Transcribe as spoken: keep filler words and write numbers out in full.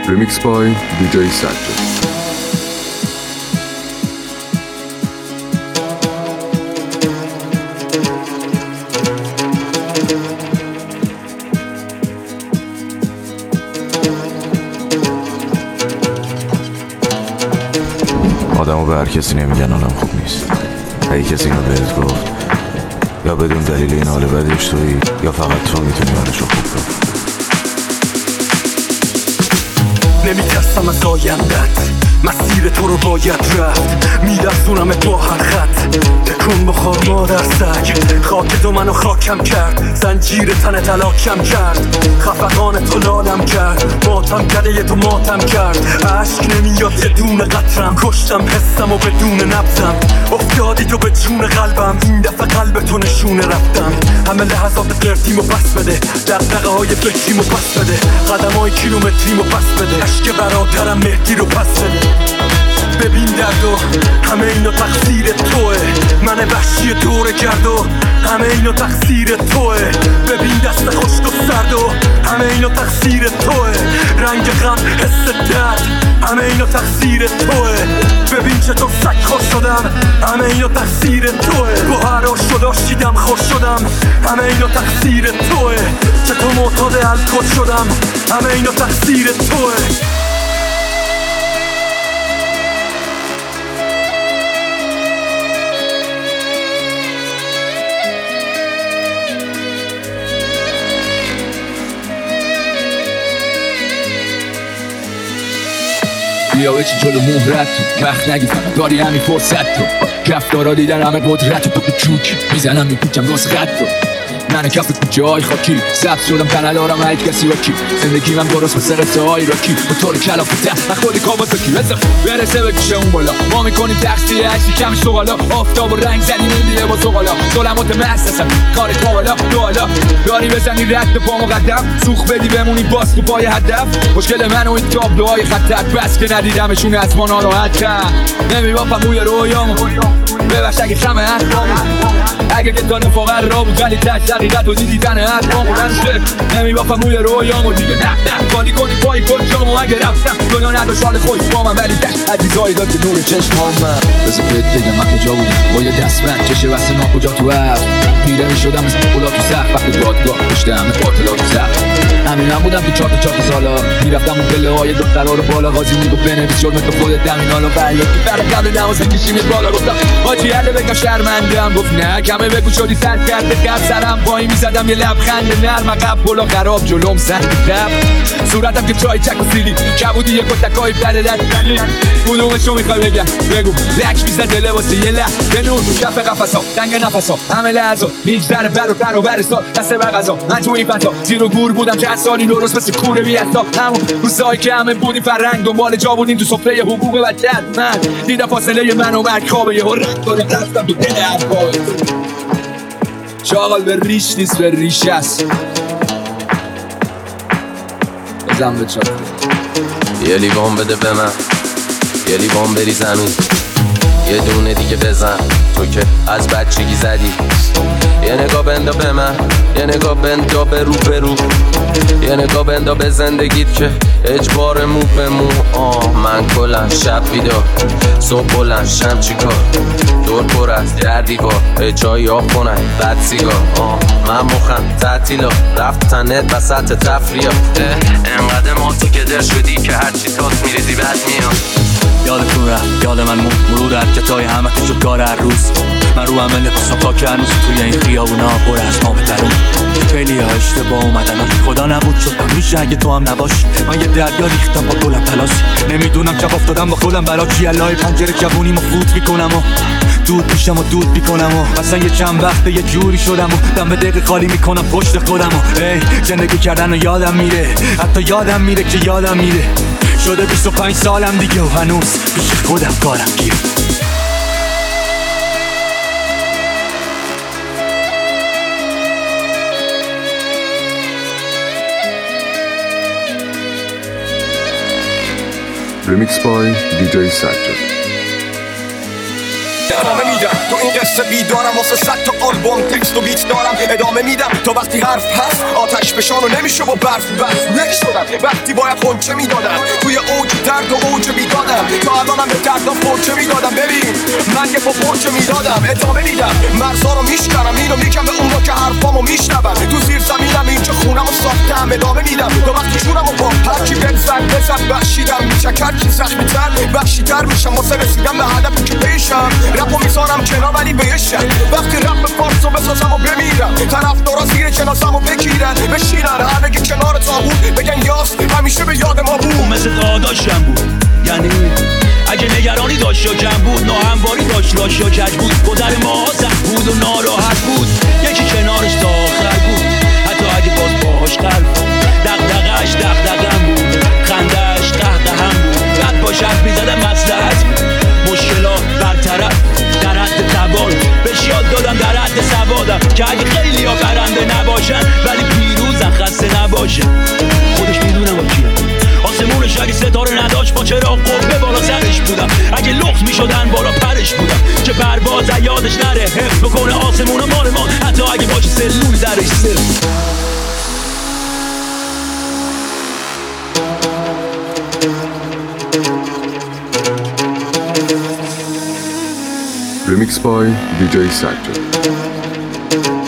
Remix by دی جی سجاد. آدمو به هر کسی نمیگن حالم خوب نیست. اگه کسی اینو بهت گفت یا بدون دلیل این حال بدش تویی یا فقط تو میتونی حالشو خوب کنی. نمیترسم از آیندت، مسیر تو رو باید رفت، میرسونم با هر خط. تکون بخور مادر سگ، خاک تو منو خاکم کرد، زنجیر تن تلاکم کرد، خفقان تو لالم کرد، ماتم کرده یه تو ماتم کرد. عشق نمیاد یه دونه قطرم، کشتم حسم و بدون نبزم، افتادی تو به جون قلبم، این دفعه قلب تو نشونه رفتم. همه لحظات قرتیمو پس بده، دقدقه های فکریمو پس بده، قدم های کیلومتریمو پس بده، عشق برادرم مهدی رو پس بده. ببین درد و همه اینا تقصیر توه، من وحشی دور گرد و همه اینا تقصیر توه. ببین دست خشک و سرد و همه اینا تقصیر توه، رنگ غم حس درد همه اینا تقصیر توه. ببین چطور سگ خوش شدم، همه اینا تقصیر توه. با هر آشو داشتیدم خوش شدم، همه اینا تقصیر توه. چطور معتاد الکل شدم، همه اینا تقصیر توه. بیا بچی جلو مهرت تو وقت نگی فقط داری همین فرصت تو. کفتارا دیدن همه قدرت تو، چوک میزنم میپیچم راست خط تو. من کف کوچه های خاکی ثبت شدم تنلارم هیچ کسی با کی. زندگی من درست مثل قصه های راکی، با طور کلاف ته من خودی کابات کی بزن برسه به گوشه اون بالا. ما میکنیم تقصیه عکسی کم شغالا، آفتاب و رنگ زدی میدیده با زغالا. ظلمات محسسم کار تو حالا دو حالا داری بزنی رد به پا مقدم، سوخ بدی بمونی باز تو پای هدف. مشکل من و این تابلوهای خطر بس که ندیدمشون از ما ناراحت کرد. نمیبافم روی رویامو ببخش اگه خمه حرفامو، اگه که تا نفاقر را بود ولی تش حقیقت و دیدی تنه حرفامو. نمیبافم روی رویامو دیگه نه نه خالی کنی پای کل جامو. اگه رفتم دنیا نداشت حال خوش با من، ولی دشت عزیزایی داد که نور چشمام من. بذار بهت بگم من کجا بودم با یه دستبند چشه واسه ما کجا تو هفت پیره میشدم مثل پولا تو سخت. وقتی دادگاه پشت همه قاتلا تو سخت همین هم بودم تو چهار تا چهار تا سالا. میرفتم اون پله های دخترها رو بالا، قاضی میگفت بنویس جرمت تو خودت همین حالا فریاد که فرق قبل نماز میکشیم بالا. گفتم حاجی عله بگم شرمندم، گفت نه کمه بگو شدی سر کرده قبل سرم پایی میزدم یه لبخند نرم عقب بالا خراب جلوم سنگ دب صورتم که چای چک و سیلی کبودی یه کتکای پردد کدومشو میخوای بگم بگو. لک میزد دله واسه یه لح یه نور تو کف قفصا تنگ نفسا همه لحظا هیچ در بر و پر و برسا دسته بر غذا. من تو این فضا زیر و گور بودم چند سالی درست مثل کوره بیستا. همون روزایی که همه بودیم فرنگ دنبال جا بودیم تو سفره حقوق بچت. من دیدم فاصله من و مرگ خوابه یه رنگ دارم رفتم تو دل افکار. چاقال به ریش نیست به ریش است بزن به چاقال. یه لیوان بده به من، یه لیوان بری زمین، یه دونه دیگه بزن تو که از بچگی زدی. یه نگاه بندا به من، یه نگاه بندا به رو به رو، یه نگاه بندا به زندگیت که اجبار مو به مو. آه من کلن شب بیدار صبح بلند شم چیکار، دور پر از در دیوار جایی ها خونن بد سیگار. آه من مخم تعطیلا رفتنت وسط تفریح، انقدر ما تو که در شدی که هرچی تاست میریزی بد میاد. یادتون رفت یاد من مرور حرکتای همه تو شد کار هر روز. من رو همه لباسم پاک هنوز توی این خیابونا پر از ما بترون. خیلی ها اشتباه اومدن خدا نبود شد میشه اگه تو هم نباشی. من یه دریا ریختم با گلم پلاسی، نمیدونم چپ افتادم با خودم برا چی. الهی پنجره جوونی ما فوت میکنم و دود میشم و دود میکنم و مثلا یه چند وقته یه جوری شدم و دم به دقیقه خالی میکنم پشت خودم و ای زندگی کردن و یادم میره، حتی یادم میره که یادم میره. شده بیست و پنج سالم دیگه و هنوز پیش خودم کارم گیره. Remix by دی جی سجاد. ادامه میدم تو این قصه بیدارم واسه صد تا آلبوم تکست و بیت دارم ادامه میدم تا وقتی حرف هست آتش بشان و نمیشه با برف برف یک شدم وقتی باید خونچه میدادم توی اوج درد و اوج بیدادم تا الانم به دردم پرچه میدادم ببین من یه پا پرچه میدادم ادامه میدم مرزا رو میشکنم اینو میگم به اون رو که حرفامو میشنون تو زیر زمینم اینجا خونم و ساختم ادامه میدم تا وقتی جونم و با هرکی بنزن بزن بخشیدم میچکر کی زخمی تر بخشی تر میشم واسه رسیدم به هدف که پیشم رپو میذارم کنار ولی بهشم وقتی رپ فارسو بسازم و بمیرم طرف دارا زیر جنازم و بگیرن بشینن همه که کنار تابوت بگن یاس همیشه به یاد ما بود مثل داداشم بود یعنی اگه نگرانی داشت یا کم بود ناهمواری داشت لاش یا کج بود گذر ما سخت بود و ناراحت بود یکی کنارش تا آخر بود حتی اگه باز باهاش قلب دغدغه‌اش دغدغه‌ام بود خنده‌اش قهقه‌ام بود بعد باش حرف می‌زدم مصلحت بود مشکلات برطرف در حد توان بهش یاد دادم در حد سوادم که اگه خیلی ها برنده نباشن ولی پیروزن خسته نباشن خودش میدونه با کیم آسمونش اگه ستاره نداشت با چراغ قبه بالا سرش بودم اگه لخت میشدن بالا پرش بودم که پرواز یادش نره حفظ بکنه آسمون و مال ما حتی اگه باشه سلول درش صفر Remix by دی جی Sajjad.